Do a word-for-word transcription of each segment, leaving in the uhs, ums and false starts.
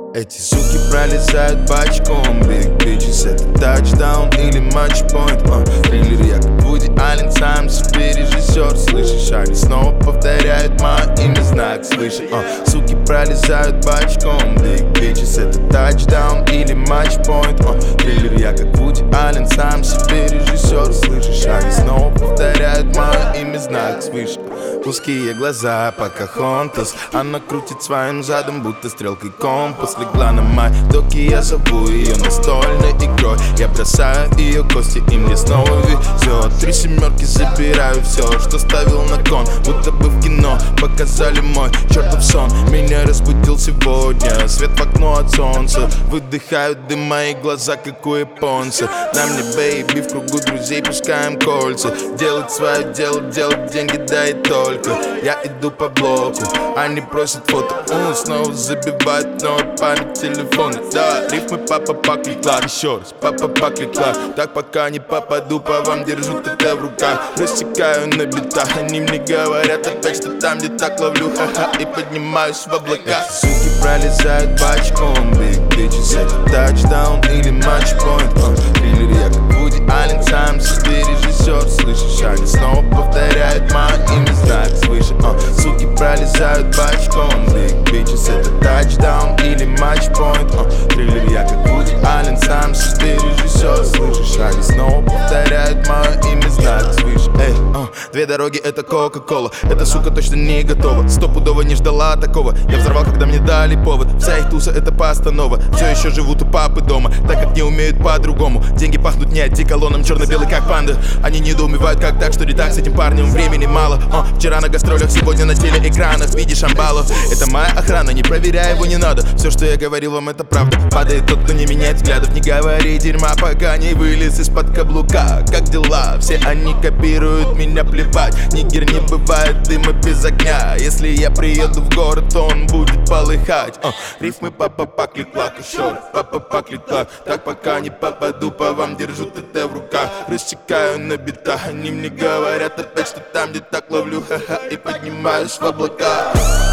Эти суки пролезают бочком. Big bitches, это тачдаун или матчпоинт. uh, Триллер, я как Вуди Аллен, сам себе режиссер. Слышишь, они снова повторяют мое имя, знак свыше. uh, Суки пролезают бочком. Big bitches, это тачдаун или матчпоинт. uh, Триллер, я как Вуди Аллен, сам себе режиссер. Слышишь, они снова повторяют мое имя, знак свыше. Узкие глаза, Покахонтас. Она крутит своим задом, будто стрелкой компас. Легла на май доки, я зову ее настольной игрой. Я бросаю ее кости, и мне снова везет. Три семерки, забираю все, что ставил на кон. Будто бы в кино показали мой чертов сон. Меня разбудил сегодня свет в окно от солнца. Выдыхают дым мои глаза, как у японца. На мне бейби, в кругу друзей пускаем кольца. Делать свое дело, делать деньги, да и только. Я иду по блоку, они просят фото. Он снова забивает новый память телефона. Да, рифмы папа покликла. Еще раз, папа покликла. Так пока не попаду по вам, держу ТТ в руках. Рассекаю на битах, они мне говорят опять, что там, где так ловлю, ха-ха, и поднимаюсь в облака. Суки пролезают бочком. Big bitches, это тачдаун или матчпоинт. uh, Триллер, я как Вуди Аллен, сам себе режиссер. Слышишь, они снова повторяют мое имя, знак свыше. uh, Суки пролезают бочком. Big bitches, это тачдаун или матчпоинт. uh, Триллер, я как Вуди Аллен, сам себе режиссер. Слышишь, они снова повторяют мое имя, знак свыше. Эй, uh, две дороги, это Кока-Кола. Эта сука точно не готова, стопудово не ждала такого. Я взорвал, когда мне дали повод. Вся их туса, это постанова. Все еще живут у папы дома, так как не умеют по-другому. Деньги пахнут не одеколоном, черно-белый как панда. Они недоумевают, как так, что не так с этим парнем. Времени мало, uh, вчера на гастролях, сегодня на телеэкранах. Видишь амбалов, это моя охрана, не проверяй его, не надо. Все, что я говорил вам, это правда. Падает тот, кто не меняет взглядов. Не говори дерьма, пока не вылез из-под каблука. Как дела? Все они копируют меня, плевать. Нигер, не бывает дыма без огня. Если я приеду в город, то он будет полыхать. uh, Рифмы папа покликла, еще раз, папа покликла. Так пока не попаду по вам, держу ТТ в руках. Рассекаю на битах, они мне говорят опять, что там, где так ловлю, ха-ха, и поднимаюсь в облака.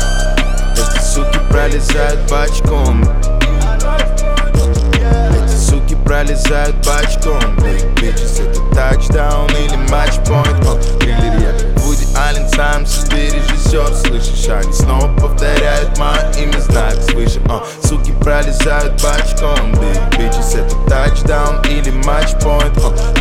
Эти суки пролезают бочком. Эти суки пролезают бочком. Big bitches, это тачдаун или матчпоинт. uh, Триллер, я как Вуди Аллен, сам себе режиссер. Слышишь, они снова повторяют мое имя, знак свыше. uh, Суки пролезают бочком. Big bitches, это тачдаун или матчпоинт. uh,